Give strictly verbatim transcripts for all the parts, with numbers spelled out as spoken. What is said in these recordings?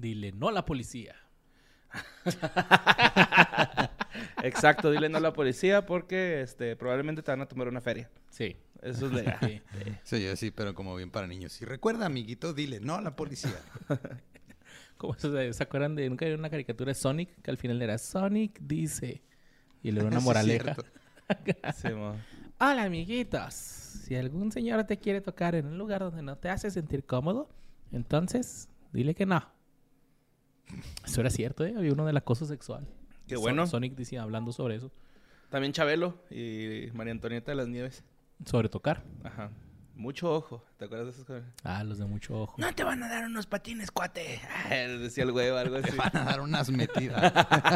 dile no a la policía. Exacto, dile no a la policía porque este, probablemente te van a tomar una feria. Sí. Eso es legal. Sí. Sí, yo sí, pero como bien para niños. Y recuerda, amiguito, dile no a la policía. ¿Cómo se, ¿se acuerdan de nunca vieron una caricatura de Sonic? Que al final era Sonic dice. Y le era una Sí, moraleja. Sí, mo. Hola, amiguitos. Si algún señor te quiere tocar en un lugar donde no te hace sentir cómodo, entonces dile que no. Eso era cierto, ¿eh? Había uno del acoso sexual. Qué bueno. So- Sonic decía, hablando sobre eso. También Chabelo y María Antonieta de las Nieves. Sobre tocar. Ajá. Mucho ojo. ¿Te acuerdas de esas cosas? Ah, los de mucho ojo. No te van a dar unos patines, cuate. Decía el güey o algo así. Te van a dar unas metidas.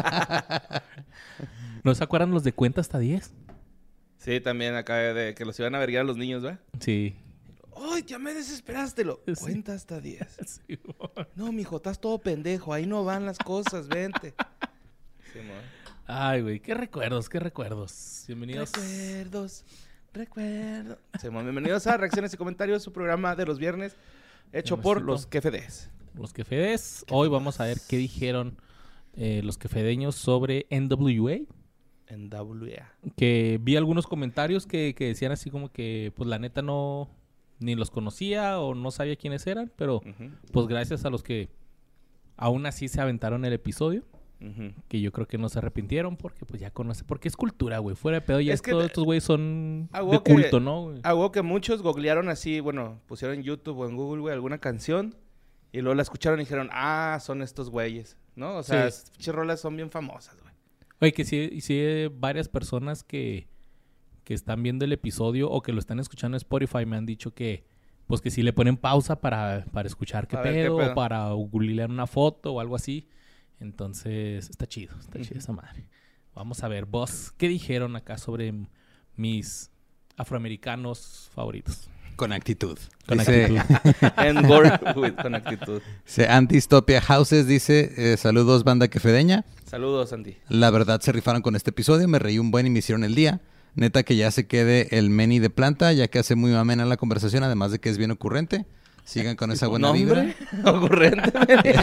¿No se acuerdan los de cuenta hasta diez? Sí, también acá de que los iban a verguiar a los niños, ¿va? Sí. ¡Ay, ya me desesperaste! Lo... Sí. Cuenta hasta diez. Sí, mon. No, mijo, estás todo pendejo. Ahí no van las cosas, vente. Sí, mo. Ay, güey, qué recuerdos, qué recuerdos. Bienvenidos. Recuerdos, recuerdos. Sí, mo. Bienvenidos a Reacciones y Comentarios, su programa de los viernes, hecho por Hermosito. los Quefedes. Los quefedes. Hoy vamos a ver qué dijeron eh, los quefedeños sobre N W A. En W A. Que vi algunos comentarios que, que decían así como que, pues la neta no, ni los conocía o no sabía quiénes eran, pero Ujú, pues gracias a los que aún así se aventaron el episodio, ujú. que yo creo que no se arrepintieron porque pues ya conoce, porque es cultura, güey, fuera de pedo, ya Es que estos, de- estos güeyes son Ah, de hubo que- culto, ¿no? güey? Algo que muchos googlearon así, bueno, pusieron en YouTube o en Google, güey, alguna canción y luego la escucharon y dijeron, ah, son estos güeyes, ¿no? O sea, Sí. estas pinches rolas son bien famosas, güey. Oye, que sí, y sí hay varias personas que, que están viendo el episodio o que lo están escuchando en Spotify me han dicho que, pues que sí le ponen pausa para, para escuchar qué A ver qué pedo, pedo. o para googlear una foto o algo así. Entonces, está chido, está chido esa madre. Vamos a ver, vos, ¿qué dijeron acá sobre m- mis afroamericanos favoritos? Con actitud. Con dice, actitud. En Gore, güey, con actitud. dice Antistopia Houses, dice, eh, saludos banda quefedeña. Saludos, Andy. La verdad se rifaron con este episodio, me reí un buen y me hicieron el día. Neta que ya se quede el Meni de planta, ya que hace muy amena la conversación, además de que es bien ocurrente. Sigan con esa buena ¿Nombre? vibra. Ocurrente.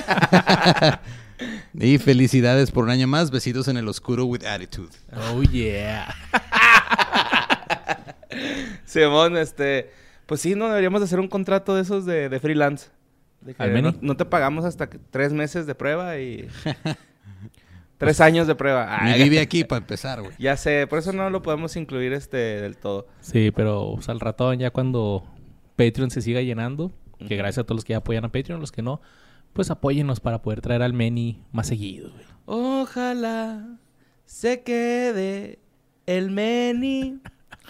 Y felicidades por un año más. Besitos en el oscuro with attitude. Oh, yeah. Simón, este... Pues sí, no deberíamos de hacer un contrato de esos de, de freelance. De que ¿Al no, Meni? no te pagamos hasta que- tres meses de prueba y... tres años de prueba. Ni Ay, vive aquí para empezar, güey. ya sé, por eso no lo podemos incluir este del todo. Sí, pero pues, al rato ya cuando Patreon se siga llenando, que Ujú. gracias a todos los que ya apoyan a Patreon, los que no, pues apóyennos para poder traer al Meni más seguido, güey. Ojalá se quede el Meni.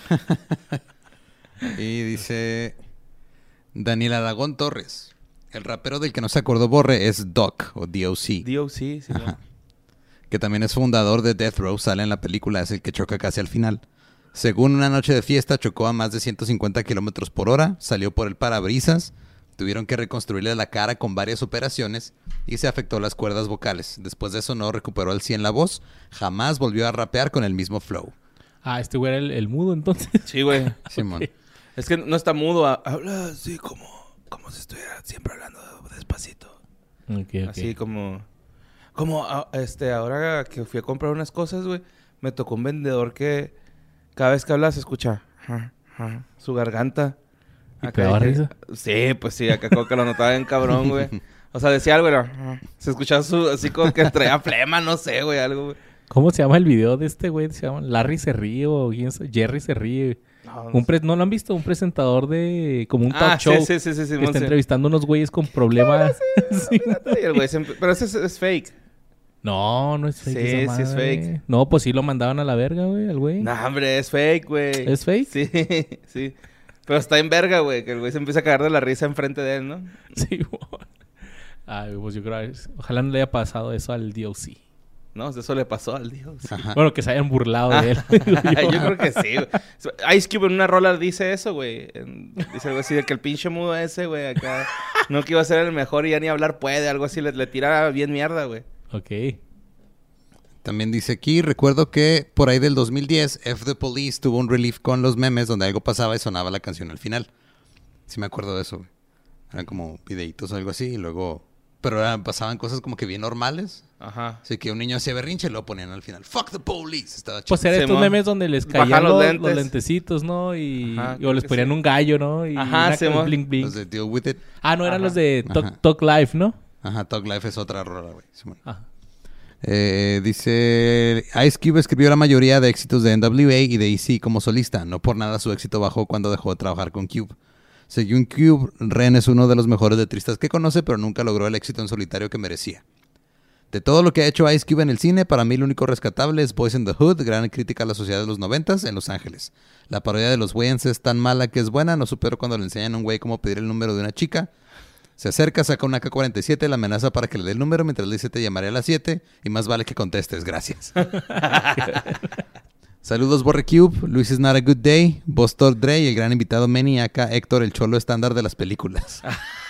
Y dice Daniel Aragón Torres. El rapero del que no se acordó Borre es Doc o D O C. D O C, Simón. Ajá. Que también es fundador de Death Row, sale en la película, es el que choca casi al final. Según una noche de fiesta, chocó a más de ciento cincuenta kilómetros por hora, salió por el parabrisas, tuvieron que reconstruirle la cara con varias operaciones y se afectó las cuerdas vocales. Después de eso no recuperó al cien la voz, jamás volvió a rapear con el mismo flow. Ah, este güey era el, el mudo entonces. Sí, güey. Simón. Es que no está mudo. ha- Habla así como, como si estuviera siempre hablando despacito. Ok, ok. Así como... Como, ah, este, ahora que fui a comprar unas cosas, güey, me tocó un vendedor que cada vez que habla se escucha ja, ja, su garganta. ¿Y te daba dije- risa? Sí, pues sí, acá como que lo notaba bien cabrón, güey. O sea, decía algo, era... "Ah". Se escuchaba su, así como que traía flema, no sé, güey, algo, güey. ¿Cómo se llama el video de este güey? Se llama Larry se ríe o quién sabe? Jerry se ríe. No, no Un sé. pre- ¿No lo han visto? Un presentador de... Como un talk Ah, show. sí, sí, sí, sí, sí, que Simón, está sí. entrevistando unos güeyes con problemas. Sí. Y el güey siempre- Pero ese es, es fake. No, no es fake. Sí, esa sí es madre. fake. No, pues sí lo mandaban a la verga, güey, al güey. No, hombre, es fake, güey. ¿Es fake? Sí, sí. Pero está en verga, güey, que el güey se empieza a cagar de la risa enfrente de él, ¿no? Sí, güey. Ay, pues yo creo... Ojalá no le haya pasado eso al D O C. No, eso le pasó al Dios. Ajá. Bueno, que se hayan burlado de él. Yo creo que sí, güey. Ice Cube en una rola dice eso, güey. En- Dice algo así de que el pinche mudo ese, güey, acá... No que iba a ser el mejor y ya ni hablar puede. Algo así, le, le tira bien mierda, güey. Ok. También dice aquí, recuerdo que por ahí del dos mil diez, F The Police tuvo un relief con los memes donde algo pasaba y sonaba la canción al final. Sí me acuerdo de eso, güey. Eran como videitos o algo así y luego Pero era- pasaban cosas como que bien normales. Ajá. Así que un niño hacía berrinche y lo ponían al final. ¡Fuck the police! Estaba chido. Pues eran estos Simón. memes donde les Bajan caían los los, lentes. los lentecitos, ¿no? Y, Ajá, y- creo o les que ponían sí. un gallo, ¿no? Y Ajá, una- Simón. blink, blink. Los de Deal With It. Ah, no, eran Ajá. los de Ajá. Talk, Talk Life, ¿no? Ajá, Talk Life es otra rola, güey. Simón. Ajá. Eh, dice... Ice Cube escribió la mayoría de éxitos de N W A y de E C como solista. No por nada su éxito bajó cuando dejó de trabajar con Cube. Según Cube, Ren es uno de los mejores letristas que conoce, pero nunca logró el éxito en solitario que merecía. De todo lo que ha hecho Ice Cube en el cine, para mí lo único rescatable es Boys in the Hood, gran crítica a la sociedad de los noventas en Los Ángeles. La parodia de los Wayans es tan mala que es buena, no supero cuando le enseñan a un güey cómo pedir el número de una chica. Se acerca, saca una A K cuarenta y siete, la amenaza para que le dé el número mientras le dice te llamaré a las siete y más vale que contestes, gracias. Saludos Borre Cube, Luis is not a good day, Bostor Dre y el gran invitado Manny, acá Héctor, el cholo estándar de las películas.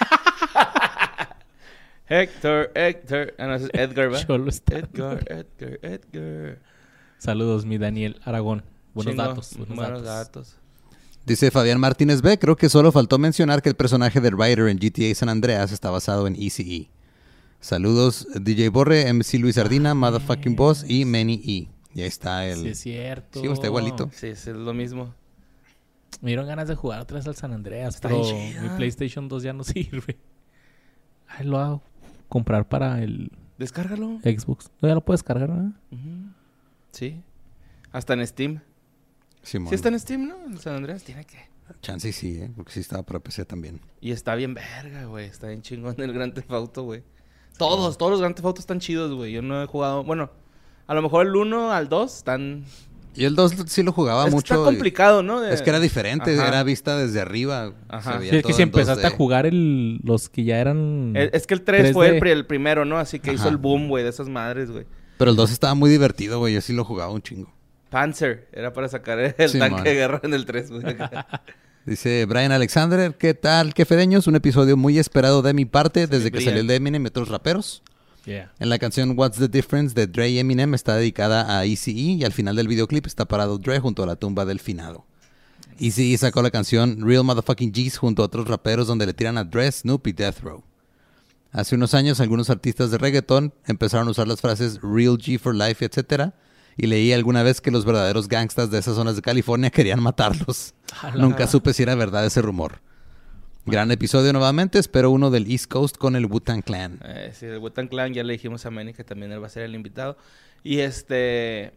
Héctor, Héctor. Ah, no, ese es Edgar, ¿va? Cholo está. Edgar, Edgar, Edgar. Saludos, mi Daniel Aragón. Buenos Chingo. datos. Buenos, Buenos datos. datos. Dice Fabián Martínez B, creo que solo faltó mencionar que el personaje de Ryder en G T A San Andreas está basado en E C E. Saludos D J Borre, M C Luis Ardina, Motherfucking Boss y Manny E. Y ahí está el... Sí, es cierto. Sí, está igualito. Sí, es lo mismo. Me dieron ganas de jugar otra vez al San Andreas, Está pero bien chida. mi PlayStation dos ya no sirve. Ahí lo hago comprar para el Descárgalo. Xbox. No, ya lo puedes cargar, ¿verdad? Ujú. Sí. Hasta en Steam. Simón. Sí está en Steam, ¿no? En San Andreas tiene que. Chance y sí, ¿eh? Porque sí estaba para P C también. Y está bien verga, güey. Está bien chingón el Grand Theft Auto, güey. Todos, todos los Grand Theft Auto están chidos, güey. Yo no he jugado... Bueno, a lo mejor el uno al dos están... Y el dos sí lo jugaba Es que mucho. está y- complicado, ¿no? De- Es que era diferente, Ajá. era vista desde arriba. Ajá. Se veía Sí, es que todo si en empezaste dos D. a jugar el, los que ya eran... Es, es que el tres fue tres D. el, pri- el primero, ¿no? Así que hizo Ajá. el boom, güey, de esas madres, güey. Pero el dos estaba muy divertido, güey. Yo sí lo jugaba un chingo. Panzer. Era para sacar el Sí, tanque man. de guerra en el tres, güey. Dice Brian Alexander, ¿qué tal? ¿Qué fedeños? Un episodio muy esperado de mi parte desde que Brian. salió el de Eminem y otros raperos. Yeah. En la canción What's the Difference de Dre y Eminem está dedicada a E C E y al final del videoclip está parado Dre junto a la tumba del finado. E C E sacó la canción Real Motherfucking G's junto a otros raperos donde le tiran a Dre, Snoop y Death Row. Hace unos años algunos artistas de reggaetón empezaron a usar las frases Real G for Life, etcétera. Y leí alguna vez que los verdaderos gangstas de esas zonas de California querían matarlos. Ala. Nunca supe si era verdad ese rumor. Gran episodio nuevamente. Espero uno del East Coast con el Wu-Tang Clan. Eh, sí, el Wu-Tang Clan, ya le dijimos a Manny que también él va a ser el invitado. Y este...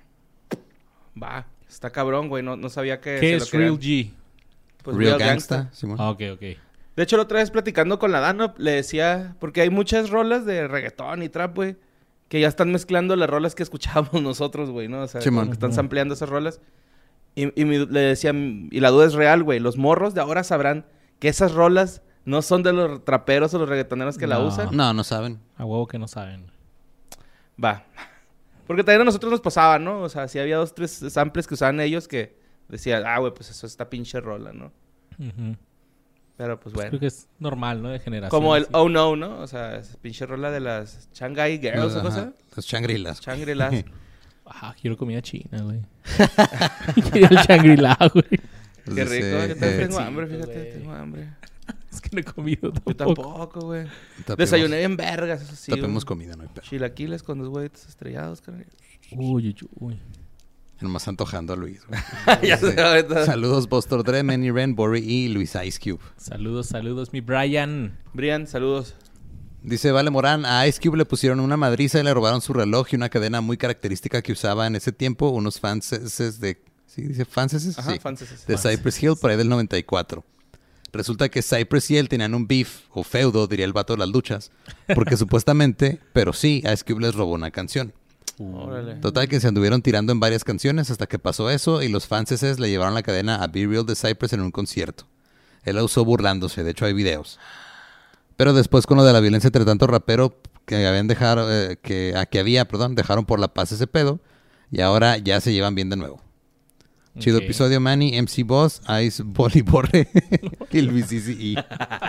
Va, está cabrón, güey. No, no sabía que... ¿Qué se es lo querían. Real G? Pues Real, Real Gangsta. Gangsta. Simón. Ah, ok, ok. De hecho, la otra vez platicando con la Dano, le decía... Porque hay muchas rolas de reggaetón y trap, güey. Que ya están mezclando las rolas que escuchábamos nosotros, güey, ¿no? O sea, Simón. como que están Ujú. sampleando esas rolas. Y, y mi- le decía... Y la duda es real, güey. Los morros de ahora sabrán que esas rolas no son de los traperos o los reggaetoneros que la No. usan. No, no saben. A huevo que no saben. Va. Porque también a nosotros nos pasaba, ¿no? O sea, si había dos, tres samples que usaban ellos que decían, ah, güey, pues eso está pinche rola, ¿no? Ujú. Pero pues Pues bueno. creo que es normal, ¿no? De generación. Como el sí. Oh No, ¿no? O sea, esa pinche rola de las Shanghai Girls, ¿o Ajá, cosa? Los Shangri-Las. Shangri-Las. Ajá, quiero comida china, güey. Quiero el Shangri-La, güey. Qué rico. Yo también eh, tengo sí, hambre, fíjate. güey. Tengo hambre. Es que no he comido Yo tampoco. tampoco, güey. tapemos- Desayuné bien vergas, eso sí. Tapemos güey. comida, no hay pedo. Chilaquiles con dos huevitos estrellados, carnal. Uy, uy, uy. Nomás antojando a Luis. güey. Ya Dice, sé, ahorita. Saludos, Bostor Dre, Manny Ren, Borry y Luis Ice Cube. Saludos, saludos, mi Brian. Brian, saludos. Dice Vale Morán, a Ice Cube le pusieron una madriza y le robaron su reloj y una cadena muy característica que usaba en ese tiempo unos fanses de... ¿Sí dice fanses? Ajá, Sí. fanses. De Cypress Hill por ahí del noventa y cuatro. Resulta que Cypress y él tenían un beef, o feudo, diría el vato de las luchas, porque supuestamente, pero sí, Ice Cube les robó una canción. Órale. Total que se anduvieron tirando en varias canciones hasta que pasó eso y los fanses le llevaron la cadena a Be Real de Cypress en un concierto. Él la usó burlándose, de hecho hay videos. Pero después con lo de la violencia entre tanto rapero que habían dejado, eh, que, a que había, perdón, dejaron por la paz ese pedo y ahora ya se llevan bien de nuevo. Chido Ok. episodio, Manny, M C Boss, Ice, Boli Borre y Luis C C E.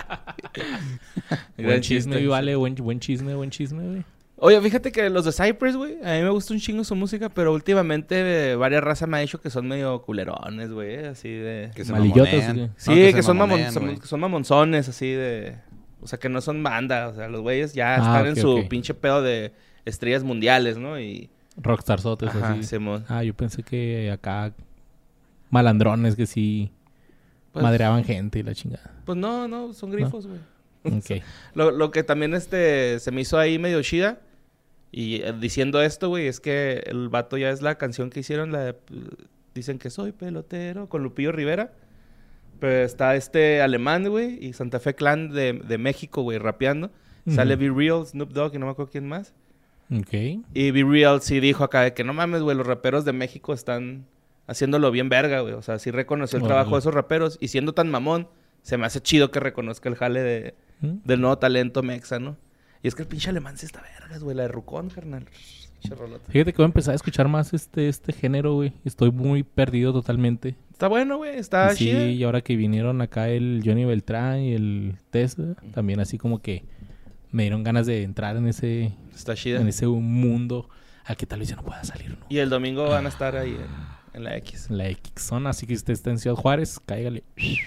Buen Gran chisme, chiste. vale. Buen, buen chisme, buen chisme, güey. Oye, fíjate que los de Cypress, güey, a mí me gusta un chingo su música, pero últimamente eh, varias razas me ha dicho que son medio culerones, güey, así de... Que se Malillotas, mamonean. güey. No, Sí, que, se son, mamon- mamonean, son- güey. que son mamonzones, así de... O sea, que no son banda. O sea, los güeyes ya Ah, están ok, en su ok. pinche pedo de estrellas mundiales, ¿no? Y... Rockstarzotes Ajá, así. Simón. Ah, yo pensé que acá malandrones que sí Pues- madreaban gente y la chingada. Pues no, no, son grifos, güey. Ok. Lo, lo que también este se me hizo ahí medio chida. Y eh, diciendo esto, güey, es que el vato ya es la canción que hicieron, la de... Dicen que soy pelotero, con Lupillo Rivera. Pero está este alemán, güey, y Santa Fe Clan de, de México, güey, rapeando. Ujú. Sale Be Real, Snoop Dogg y no me acuerdo quién más. Ok. Y Be Real sí dijo acá de que no mames, güey, los raperos de México están haciéndolo bien verga, güey. O sea, sí reconoció el Órale. trabajo de esos raperos. Y siendo tan mamón, se me hace chido que reconozca el jale de, ¿Mm? del nuevo talento mexa, ¿no? Y es que el pinche alemán sí está vergas, güey. La de Rucón, carnal. Pinche rolota. Fíjate que voy a empezar a escuchar más este, este género, güey. Estoy muy perdido totalmente. Está bueno, güey. Está Y sí, chido. y ahora que vinieron acá el Johnny Beltrán y el Tesla, también así como que me dieron ganas de entrar en ese, Está chida. en ese mundo al que tal vez ya no pueda salir, ¿no? Y el domingo van a estar ahí en, en la X. La X zona, así que si usted está en Ciudad Juárez, cáigale.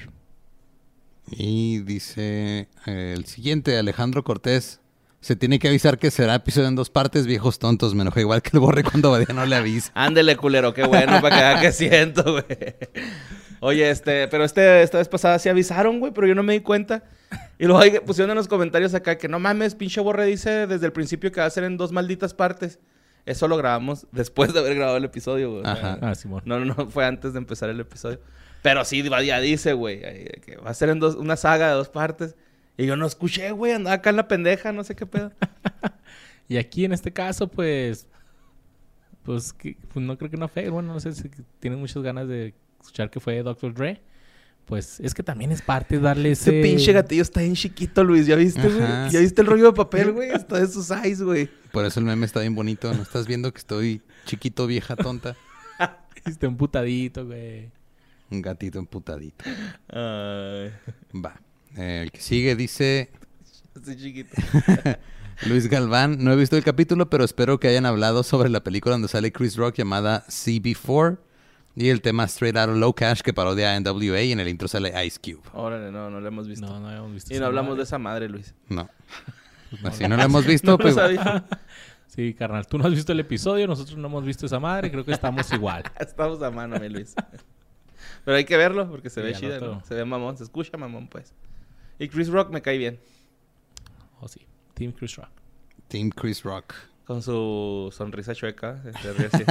Y dice eh, el siguiente, Alejandro Cortés. Se tiene que avisar que será episodio en dos partes, viejos tontos. Me enoja igual que el Borre cuando Badía no le avisa. Ándele, culero. Qué bueno para que vea que siento, güey. Oye, este... Pero este, esta vez pasada sí avisaron, güey, pero yo no me di cuenta. Y luego ahí pusieron en los comentarios acá que no mames, pinche Borre dice desde el principio que va a ser en dos malditas partes. Eso lo grabamos después de haber grabado el episodio, güey. O sea, Ajá. Ah, Simón. No, no, no, fue antes de empezar el episodio. Pero sí, ya dice, güey, ahí, que va a ser en dos, una saga de dos partes. Y yo no escuché, güey, andaba acá en la pendeja, no sé qué pedo. Y aquí en este caso, pues, pues, que, pues no creo que no fue. Bueno, no sé si tienen muchas ganas de escuchar que fue doctor Dre. Pues es que también es parte de darle ese... Ese pinche gatillo está bien chiquito, Luis. ¿Ya viste, güey? Ajá. ¿Ya viste el rollo de papel, güey? Está de sus eyes, güey. Por eso el meme está bien bonito. ¿No estás viendo que estoy chiquito, vieja, tonta? Está emputadito, güey. Un gatito emputadito. Ay, Va. Eh, el que sigue dice así chiquito. Luis Galván. No he visto el capítulo, pero espero que hayan hablado sobre la película donde sale Chris Rock llamada C B cuatro. Y el tema Straight Outta Low Cash que parodia a N W A y en el intro sale Ice Cube. Órale, no, no lo hemos visto. No, no habíamos visto y no esa hablamos madre. de esa madre, Luis. No. Así no lo hemos visto, No lo pues. sabía. Sí, carnal. Tú no has visto el episodio, nosotros no hemos visto esa madre. Creo que estamos igual. Estamos a mano, mi Luis. Pero hay que verlo porque se Sí, ve al chida, rato. ¿no? Se ve mamón, se escucha mamón, pues. Y Chris Rock me cae bien. Oh, sí. Team Chris Rock. Team Chris Rock. Con su sonrisa chueca. Se ríe así.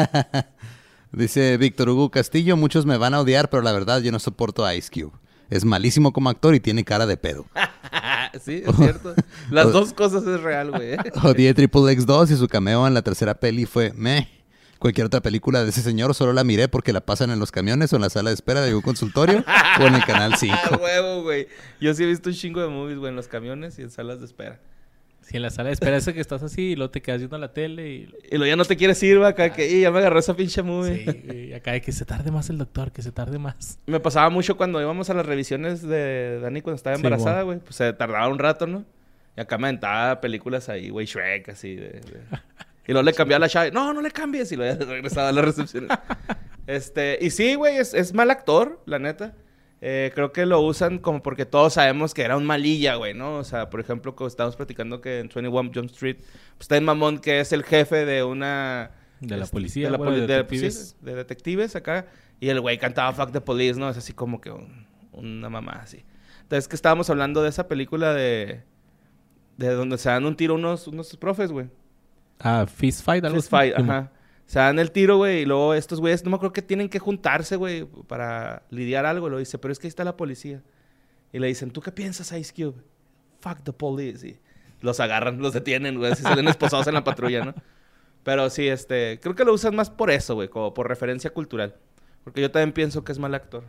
Dice Víctor Hugo Castillo, muchos me van a odiar, pero la verdad yo no soporto a Ice Cube. Es malísimo como actor y tiene cara de pedo. Sí, es cierto. Las dos cosas es real, güey. Odié Triple X dos y su cameo en la tercera peli fue meh. Cualquier otra película de ese señor solo la miré porque la pasan en los camiones o en la sala de espera de algún consultorio o en el canal Ah, cinco. huevo, güey. Yo sí he visto un chingo de movies, güey, en los camiones y en salas de espera. Sí, en la sala de espera ese que estás así y luego te quedas viendo la tele y... Y luego ya no te quieres ir, va, acá, que "Ih, ya me agarró esa pinche movie. Sí, y acá de que se tarde más el doctor, que se tarde más. Me pasaba mucho cuando íbamos a las revisiones de Dani cuando estaba Sí, embarazada, güey. Pues se tardaba un rato, ¿no? Y acá me aventaba películas ahí, güey, Shrek, así de... de- Y luego le cambiaba la chave. No, no le cambies. Y luego ya regresaba a la recepción. este... Y sí, güey, es, es mal actor, la neta. Eh, creo que lo usan como porque todos sabemos que era un malilla, güey, ¿no? O sea, por ejemplo, como estábamos platicando que en veintiuno Jump Street, pues está en mamón que es el jefe de una... De la este, policía, de, la bueno, poli- de de- detectives. sí, de detectives acá. Y el güey cantaba Fuck the Police, ¿no? Es así como que un- una mamá así. Entonces, que estábamos hablando de esa película de... De donde se dan un tiro unos, unos profes, güey. Ah, Fist Fight, algo Fist así. Fight, ajá. Se dan el tiro, güey, y luego estos güeyes, no me acuerdo que tienen que juntarse, güey, para lidiar algo. Y lo dice, pero es que ahí está la policía. Y le dicen, ¿tú qué piensas, Ice Cube? Fuck the police. Y los agarran, los detienen, güey, así salen esposados en la patrulla, ¿no? Pero sí, este, creo que lo usan más por eso, güey, como por referencia cultural. Porque yo también pienso que es mal actor.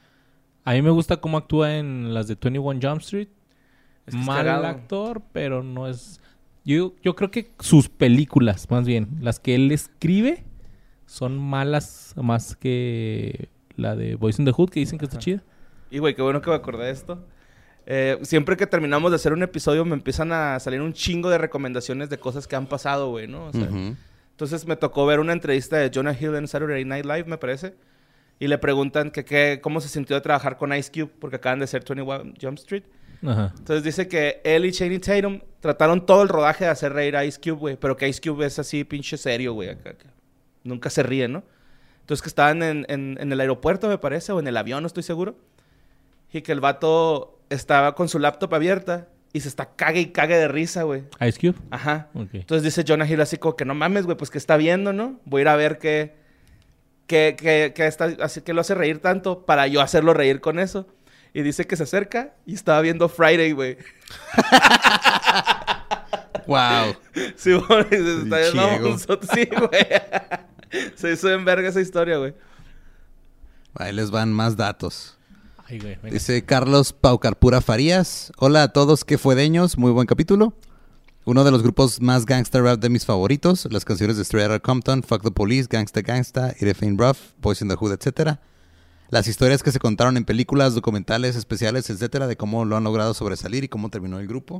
A mí me gusta cómo actúa en las de veintiuno Jump Street. Es que es Mal cagado. actor, pero no es... Yo, yo creo que sus películas, más bien, las que él escribe, son malas más que la de Boys in the Hood, que dicen que está Ajá. chida. Y, güey, qué bueno que me acordé de esto. Eh, siempre que terminamos de hacer un episodio me empiezan a salir un chingo de recomendaciones de cosas que han pasado, güey, ¿no? O sea, Ujú. entonces me tocó ver una entrevista de Jonah Hill en Saturday Night Live, me parece. Y le preguntan que, qué- cómo se sintió de trabajar con Ice Cube, porque acaban de hacer veintiuno Jump Street. Ajá. Entonces dice que él y Channing Tatum trataron todo el rodaje de hacer reír a Ice Cube, güey. Pero que Ice Cube es así pinche serio, güey. Acá, acá. Nunca se ríe, ¿no? Entonces que estaban en, en, en el aeropuerto, me parece, o en el avión, no estoy seguro. Y que el vato estaba con su laptop abierta y se está cague y cague de risa, güey. ¿Ice Cube? Ajá. Okay. Entonces dice Jonah Hill así como que no mames, güey, pues que está viendo, ¿no? Voy a ir a ver qué, qué, qué, qué está, así que lo hace reír tanto para yo hacerlo reír con eso. Y dice que se acerca y estaba viendo Friday, güey. Wow. Sí, güey, se está Ciego. viendo un so- Sí, güey. Se hizo en verga esa historia, güey. Ahí les van más datos. Ay, güey, venga. Dice Carlos Paucarpura Farías. Hola a todos, ¿qué fue deños? Muy buen capítulo. Uno de los grupos más gangsta rap de mis favoritos. Las canciones de Straight Outta Compton, Fuck the Police, Gangsta Gangsta, It Ain't Rough, Boys in the Hood, etcétera. Las historias que se contaron en películas, documentales, especiales, etcétera, de cómo lo han logrado sobresalir y cómo terminó el grupo.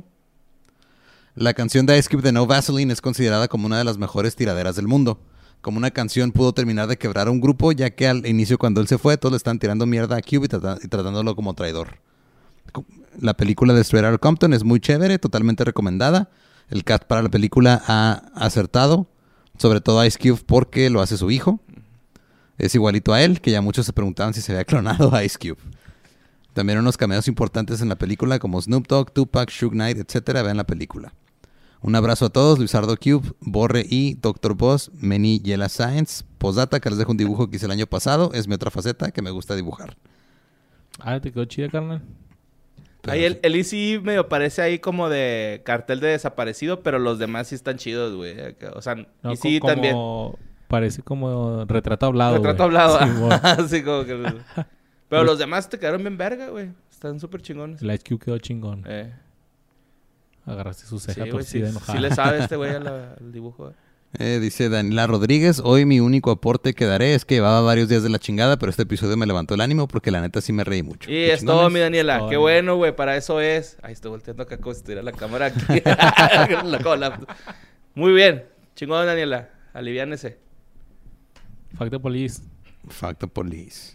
La canción de Ice Cube de No Vaseline es considerada como una de las mejores tiraderas del mundo. Como una canción pudo terminar de quebrar a un grupo, ya que al inicio cuando él se fue, todos le están tirando mierda a Cube y, trata- y tratándolo como traidor. La película de Straight Outta Compton es muy chévere, totalmente recomendada. El cast para la película ha acertado, sobre todo Ice Cube porque lo hace su hijo. Es igualito a él, que ya muchos se preguntaban si se había clonado a Ice Cube. También unos cameos importantes en la película como Snoop Dogg, Tupac, Suge Knight, etcétera. Vean la película. Un abrazo a todos, Luisardo Cube, Borre y doctor Boss, Meni Yela Science. Posdata, que les dejo un dibujo que hice el año pasado. Es mi otra faceta que me gusta dibujar. Ah, te quedó chida, carnal. Ahí el, el Easy medio parece ahí como de cartel de desaparecido, pero los demás sí están chidos, güey. Acá, o sea, No, Easy co- como... también. Parece como retrato hablado, Retrato güey. hablado. Sí, güey. Así como que... Pero los demás te quedaron bien verga, güey. Están súper chingones. El Ice Cube quedó chingón. Eh. Agarraste su Sí, ceja güey, sí, torcida enojada. sí le sabe este güey al, al dibujo. Eh, dice Daniela Rodríguez, hoy mi único aporte que daré es que llevaba varios días de la chingada, pero este episodio me levantó el ánimo porque la neta sí me reí mucho. Y Qué es todo, chingones. mi Daniela. Todo, Qué ¿no? bueno, güey. Para eso es. Ahí estoy volteando acá como si estuviera la cámara aquí. La cola. Muy bien. Chingón, Daniela. Aliviánese. Fuck the police. Fuck the police.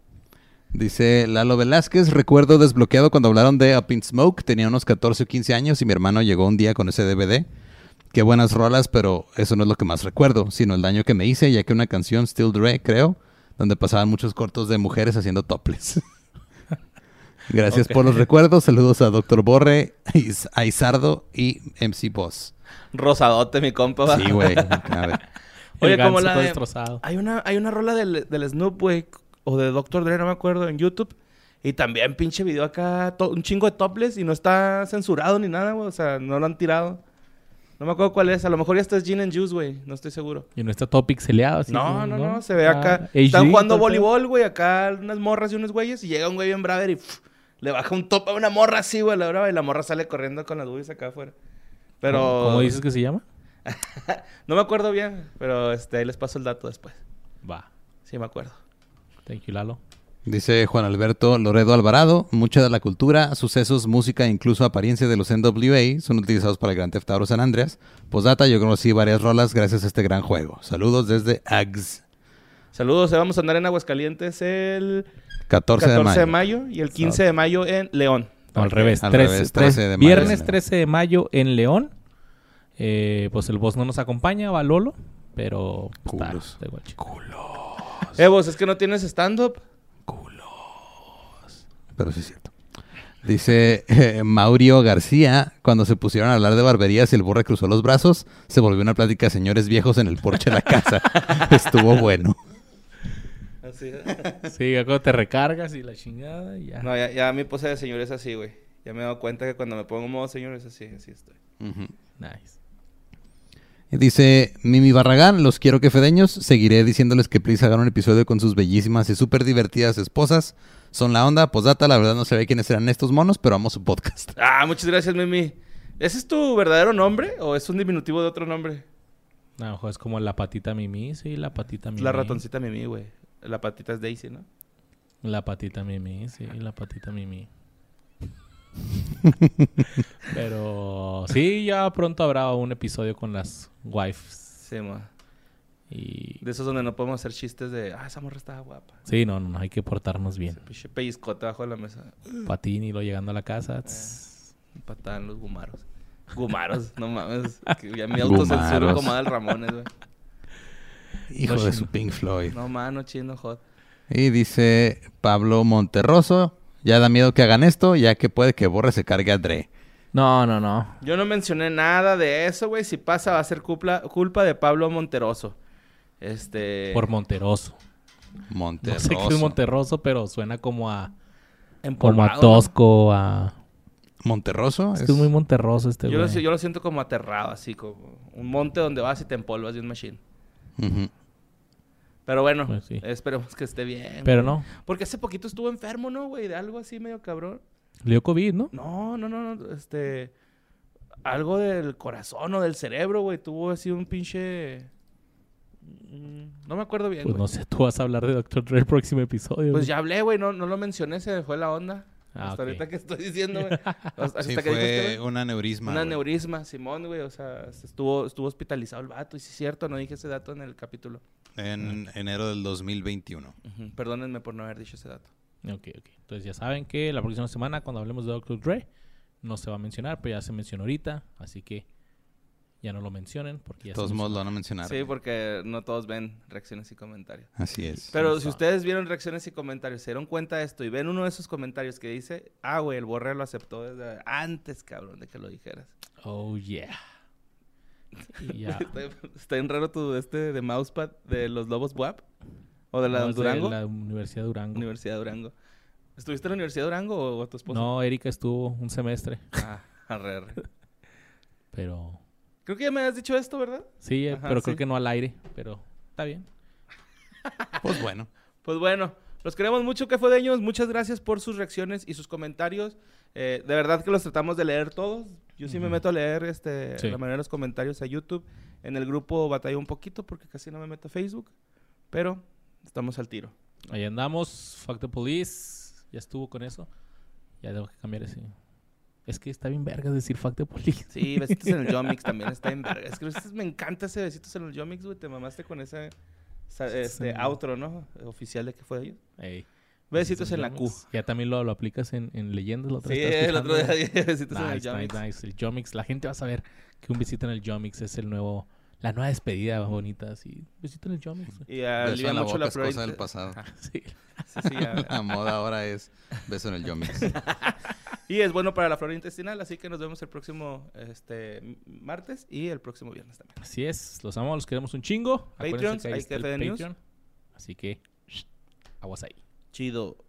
Dice Lalo Velázquez, recuerdo desbloqueado cuando hablaron de Up in Smoke. Tenía unos catorce o quince años y mi hermano llegó un día con ese D V D. Qué buenas rolas, pero eso no es lo que más recuerdo, sino el daño que me hice, ya que una canción, Still Dre, creo, donde pasaban muchos cortos de mujeres haciendo topless. Gracias Ok. por los recuerdos. Saludos a doctor Borre, Is- a Izardo y M C Boss. Rosadote, mi compa. va. Sí, güey. A ver. Oye, El como ganso la todo de- destrozado. Hay una, hay una rola del, del Snoop, güey. O de doctor Dre, no me acuerdo, en YouTube. Y también pinche video acá, to- un chingo de topless y no está censurado ni nada, güey. O sea, no lo han tirado. No me acuerdo cuál es. A lo mejor ya está es Gin and Juice, güey. No estoy seguro. Y no está todo pixeleado así. No, no, como, no. Se ve acá. Ah, H D, Están jugando todo el pedo. voleibol, güey. Acá unas morras y unos güeyes. Y llega un güey bien braver y pff, le baja un top a una morra así, güey. La brava. Y la morra sale corriendo con las boobies acá afuera. Pero... ¿Cómo, cómo dices que se llama? No me acuerdo bien. Pero este, ahí les paso el dato después. Va. Sí, me acuerdo. Thank you, Lalo. Dice Juan Alberto Loredo Alvarado, mucha de la cultura, sucesos, música e incluso apariencia de los N W A son utilizados para el Grand Theft Auto San Andreas. Posdata, yo conocí varias rolas gracias a este gran juego. Saludos desde A G S. Saludos. eh, Vamos a andar en Aguascalientes el catorce, catorce de mayo. de mayo y el quince de mayo en León. No, al revés. Al trece, revés, tres- trece de mayo. Viernes trece de mayo en León. Eh, pues el boss no nos acompaña, va Lolo. Pero... pues, está- Culos. está igual, chico. Eh, vos, es que no tienes stand-up. Pero sí es cierto. Dice eh, Maurio García, cuando se pusieron a hablar de barberías y el Borre cruzó los brazos, se volvió una plática de señores viejos en el porche de la casa. Estuvo bueno. Así. Sí, ya cuando te recargas y la chingada y ya. No, ya, ya mi pose de señor es así, güey. Ya me he dado cuenta que cuando me pongo modo señor es así, así estoy. Ujú. Nice. Dice Mimi Barragán, los quiero que fedeños. Seguiré diciéndoles que please hagan un episodio con sus bellísimas y súper divertidas esposas. Son la onda. Posdata, la verdad no sé quiénes serán estos monos, pero amo su podcast. Ah, muchas gracias, Mimi. ¿Ese es tu verdadero nombre o es un diminutivo de otro nombre? A lo mejor es como la patita Mimi. Sí, la patita Mimi. La ratoncita Mimi, güey. La patita es Daisy, ¿no? La patita Mimi, sí, la patita Mimi. Pero sí, ya pronto habrá un episodio con las wives. Sí, ma. Y... De esos donde no podemos hacer chistes de, ah, esa morra estaba guapa. Sí, no, no, no, hay que portarnos bien. Ese pinche pellizcote abajo de la mesa. Patín y lo llegando a la casa. Eh, patadan los gumaros. Gumaros, no mames. Que ya mi autocensuro Gumaros. como Adal Ramones, güey. Hijo No, de chino. su Pink Floyd. No, mano, chino, hot. Y dice Pablo Monterroso, ya da miedo que hagan esto, ya que puede que Borre se cargue a Dre. No, no, no. Yo no mencioné nada de eso, güey. Si pasa, va a ser culpa, culpa de Pablo Monteroso. Este... Por Monteroso. No Monterroso. sé qué es Monterroso, pero suena como a... Como a empolvado, ¿no? tosco, a... ¿Monterroso? Es que es muy monterroso este Yo lo, güey. yo lo siento como aterrado, así como un monte donde vas y te empolvas de un machine. Ujú. Pero bueno, Pues sí. esperemos que esté bien. Pero güey. no. Porque hace poquito estuvo enfermo, ¿no, güey? De algo así medio cabrón. Le dio COVID, ¿no? No, no, no, no, este... Algo del corazón o del cerebro, güey. Tuvo así un pinche... mm, No me acuerdo bien, Pues güey. no sé, tú vas a hablar de doctor Dre el próximo episodio. Pues güey. ya hablé, güey. No, no lo mencioné, se me fue la onda. Ah, Hasta ok. ahorita que estoy diciendo, güey. Hasta Sí, que dijiste, fue güey. un aneurisma. Un güey. aneurisma, Simón, güey. O sea, estuvo, estuvo hospitalizado el vato. Y sí es cierto, no dije ese dato en el capítulo. En enero del dos mil veintiuno. Ujú. Perdónenme por no haber dicho ese dato. Ok, ok. Entonces ya saben que la próxima semana, cuando hablemos de doctor Dre, no se va a mencionar, pero ya se mencionó ahorita. Así que ya no lo mencionen porque De ya todos se modos lo mencionó. van a mencionar. Sí, porque no todos ven reacciones y comentarios. Así es. Pero Sí, si no. ustedes vieron reacciones y comentarios, se dieron cuenta de esto y ven uno de esos comentarios que dice, ah, güey, el Borre lo aceptó desde antes, cabrón, de que lo dijeras. Oh, yeah. Y ya. Está, está bien raro tu este de mousepad de los Lobos W A P o de la No, es de Durango. la Universidad de Durango. Universidad de Durango. ¿Estuviste en la Universidad de Durango o, o tu esposa? No, Erika estuvo un semestre, Ah, arre, arre. pero... Creo que ya me has dicho esto, ¿verdad? Sí, eh, Ajá, pero sí. creo que no al aire, pero está bien. Pues bueno. Pues bueno, los queremos mucho, que fue de ellos. Muchas gracias por sus reacciones y sus comentarios. Eh, de verdad que los tratamos de leer todos. Yo sí me Ujú. meto a leer este, Sí. la mayoría de los comentarios a YouTube. En el grupo batallo un poquito porque casi no me meto a Facebook. Pero estamos al tiro. Ahí andamos, Fuck the Police, ya estuvo con eso. Ya tengo que cambiar ese. Es que está bien verga decir Fuck the Police. Sí, Besitos en el Yomix también está en verga. Es que a me encanta ese Besitos en el Yomix, güey. Te mamaste con ese sa- este, Sí. outro, ¿no? Oficial de que fue de ellos. Ey, Besitos en la Q. Ya también lo, lo aplicas en, en leyendas. La otra Sí, vez estaba el otro día escuchando. dije Besitos en el Nice, Yomix. nice, nice. El Yomix. La gente va a saber que un besito en el Yomix es el nuevo... La nueva despedida bonita, así. Besito en el Yomix. güey. Y Beso alivia en la mucho boca la es flor. cosa del pasado. Sí. Sí, sí, ya. La moda ahora es beso en el Yomix. Y es bueno para la flora intestinal, así que nos vemos el próximo este, m- martes y el próximo viernes también. Así es. Los amamos, los queremos un chingo. Acuérdense Patreons, que ahí hay está el Café de News. Patreon. Así que... Aguas ahí. Chido.